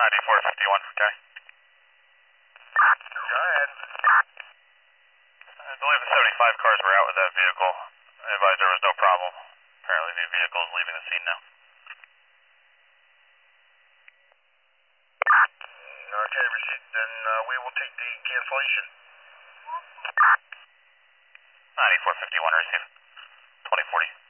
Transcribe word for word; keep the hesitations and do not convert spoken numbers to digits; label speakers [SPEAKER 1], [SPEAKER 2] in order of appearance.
[SPEAKER 1] ninety-four fifty-one, okay.
[SPEAKER 2] Go ahead.
[SPEAKER 1] I believe the seventy-five cars were out with that vehicle. I advised there was no problem. Apparently the vehicle is leaving the scene now.
[SPEAKER 2] Okay, received. Then uh, we will take the cancellation.
[SPEAKER 1] ninety-four fifty-one, receive. twenty forty.